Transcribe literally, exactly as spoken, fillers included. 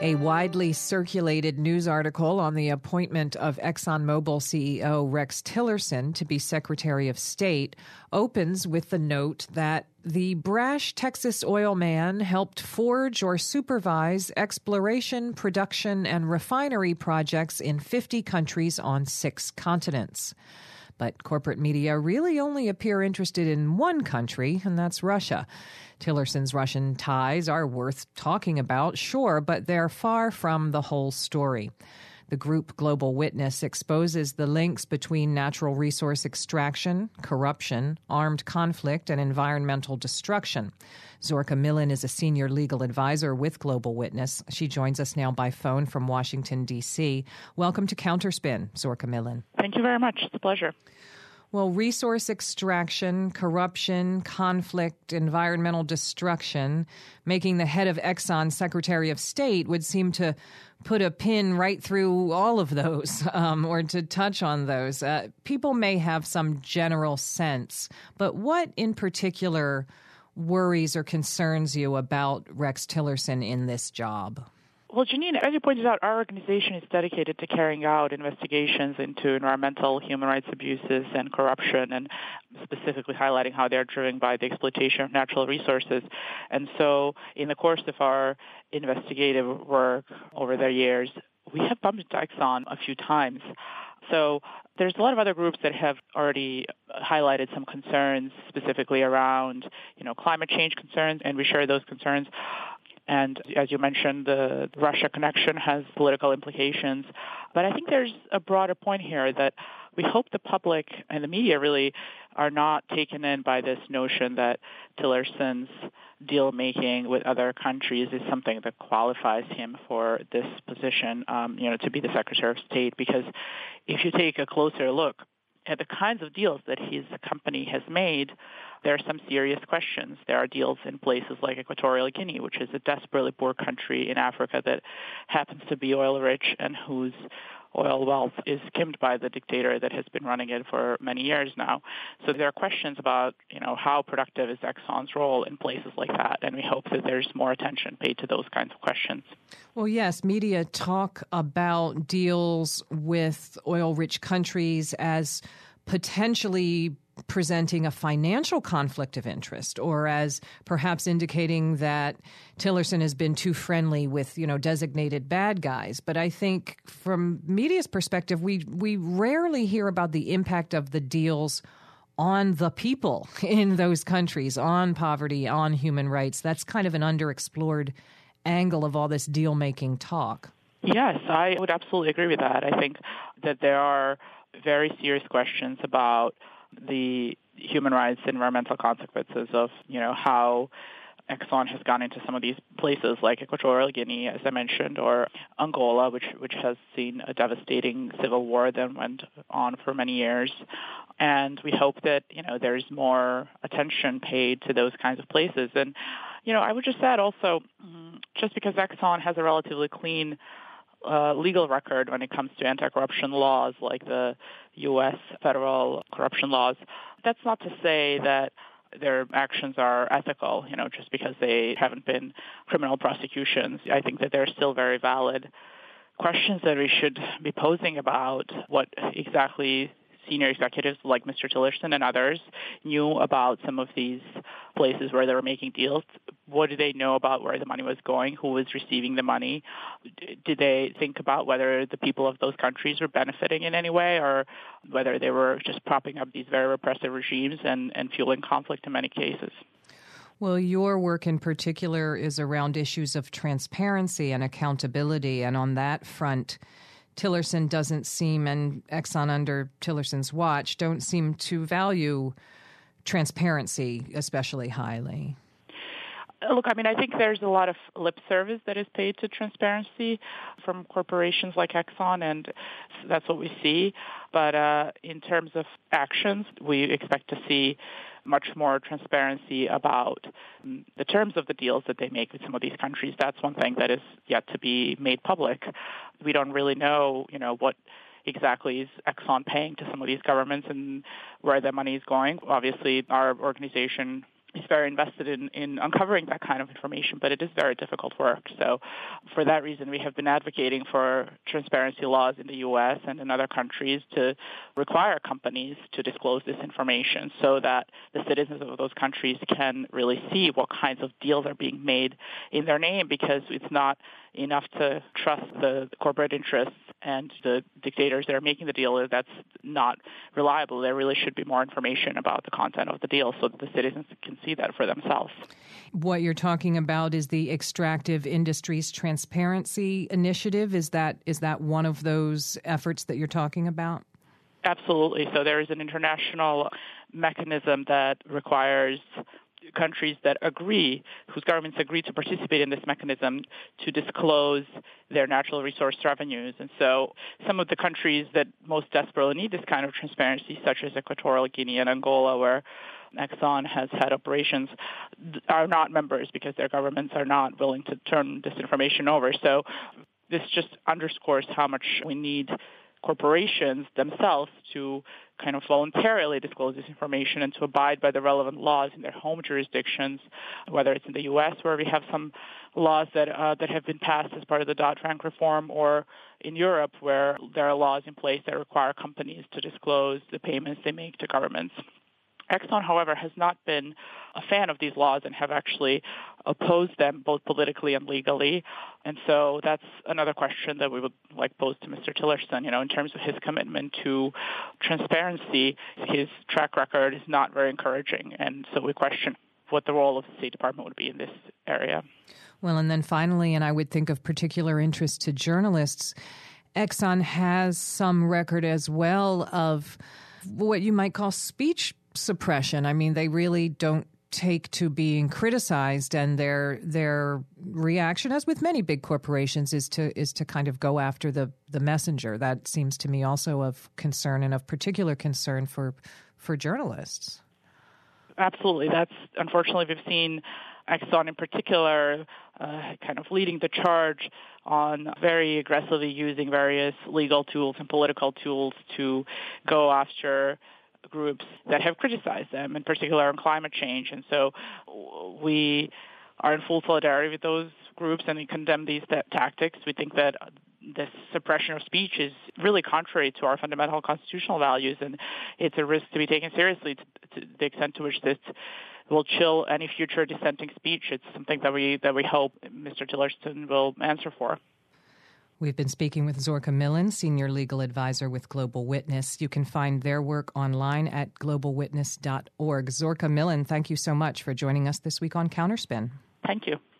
A widely circulated news article on the appointment of ExxonMobil C E O Rex Tillerson to be Secretary of State opens with the note that the brash Texas oil man helped forge or supervise exploration, production, and refinery projects in fifty countries on six continents. But corporate media really only appear interested in one country, and that's Russia. Tillerson's Russian ties are worth talking about, sure, but they're far from the whole story. The group Global Witness exposes the links between natural resource extraction, corruption, armed conflict, and environmental destruction. Zorka Millen is a senior legal advisor with Global Witness. She joins us now by phone from Washington, D C. Welcome to Counterspin, Zorka Millen. Thank you very much. It's a pleasure. Well, resource extraction, corruption, conflict, environmental destruction, making the head of Exxon Secretary of State would seem to put a pin right through all of those, um, or to touch on those. Uh, people may have some general sense, but what in particular worries or concerns you about Rex Tillerson in this job? Well, Janine, as you pointed out, our organization is dedicated to carrying out investigations into environmental human rights abuses and corruption, and specifically highlighting how they're driven by the exploitation of natural resources. And so in the course of our investigative work over the years, we have bumped into Exxon a few times. So there's a lot of other groups that have already highlighted some concerns specifically around, you know, climate change concerns, and we share those concerns. And as you mentioned, the Russia connection has political implications. But I think there's a broader point here that we hope the public and the media really are not taken in by this notion that Tillerson's deal-making with other countries is something that qualifies him for this position, um, you know, to be the Secretary of State. Because if you take a closer look at the kinds of deals that his company has made, there are some serious questions. There are deals in places like Equatorial Guinea, which is a desperately poor country in Africa that happens to be oil-rich and whose oil wealth is skimmed by the dictator that has been running it for many years now. So there are questions about, you know, how productive is Exxon's role in places like that, and we hope that there's more attention paid to those kinds of questions. Well, yes, media talk about deals with oil-rich countries as potentially presenting a financial conflict of interest, or as perhaps indicating that Tillerson has been too friendly with, you know, designated bad guys. But I think from media's perspective, we we rarely hear about the impact of the deals on the people in those countries, on poverty, on human rights. That's kind of an underexplored angle of all this deal-making talk. Yes, I would absolutely agree with that. I think that there are very serious questions about the human rights and environmental consequences of, you know, how Exxon has gone into some of these places like Equatorial Guinea, as I mentioned, or Angola, which which has seen a devastating civil war that went on for many years. And we hope that, you know, there's more attention paid to those kinds of places. And, you know, I would just add also, just because Exxon has a relatively clean Uh, legal record when it comes to anti-corruption laws like the U S federal corruption laws, that's not to say that their actions are ethical, you know, just because they haven't been criminal prosecutions. I think that there are still very valid questions that we should be posing about what exactly senior executives like Mister Tillerson and others knew about some of these places where they were making deals. What did they know about where the money was going? Who was receiving the money? Did they think about whether the people of those countries were benefiting in any way, or whether they were just propping up these very repressive regimes and, and fueling conflict in many cases? Well, your work in particular is around issues of transparency and accountability, and on that front, Tillerson doesn't seem, and Exxon under Tillerson's watch, don't seem to value transparency especially highly. Look, I mean, I think there's a lot of lip service that is paid to transparency from corporations like Exxon, and that's what we see. But uh, in terms of actions, we expect to see much more transparency about the terms of the deals that they make with some of these countries. That's one thing that is yet to be made public. We don't really know, you know, what exactly is Exxon paying to some of these governments and where their money is going. Obviously, our organization is very invested in, in uncovering that kind of information, but it is very difficult work. So for that reason, we have been advocating for transparency laws in the U S and in other countries to require companies to disclose this information so that the citizens of those countries can really see what kinds of deals are being made in their name, because it's not enough to trust the corporate interests and the dictators that are making the deal. That's not reliable. There really should be more information about the content of the deal so that the citizens can see that for themselves. What you're talking about is the Extractive Industries Transparency Initiative. Is that is that one of those efforts that you're talking about? Absolutely. So there is an international mechanism that requires countries that agree, whose governments agree to participate in this mechanism, to disclose their natural resource revenues. And so some of the countries that most desperately need this kind of transparency, such as Equatorial Guinea and Angola, where Exxon has had operations, are not members because their governments are not willing to turn this information over. So this just underscores how much we need corporations themselves to kind of voluntarily disclose this information and to abide by the relevant laws in their home jurisdictions, whether it's in the U S where we have some laws that uh, that have been passed as part of the Dodd-Frank reform, or in Europe where there are laws in place that require companies to disclose the payments they make to governments. Exxon, however, has not been a fan of these laws and have actually opposed them both politically and legally. And so that's another question that we would like pose to Mister Tillerson. You know, in terms of his commitment to transparency, his track record is not very encouraging. And so we question what the role of the State Department would be in this area. Well, and then finally, and I would think of particular interest to journalists, Exxon has some record as well of what you might call speech suppression. I mean, they really don't take to being criticized, and their their reaction, as with many big corporations, is to is to kind of go after the, the messenger. That seems to me also of concern, and of particular concern for for journalists. Absolutely. That's unfortunately we've seen Exxon in particular uh, kind of leading the charge on very aggressively using various legal tools and political tools to go after groups that have criticized them, in particular on climate change. And so we are in full solidarity with those groups, and we condemn these t- tactics. We think that this suppression of speech is really contrary to our fundamental constitutional values, and it's a risk to be taken seriously to, to the extent to which this will chill any future dissenting speech. It's something that we that we hope Mister Tillerson will answer for. We've been speaking with Zorka Millen, Senior Legal Advisor with Global Witness. You can find their work online at global witness dot org. Zorka Millen, thank you so much for joining us this week on Counterspin. Thank you.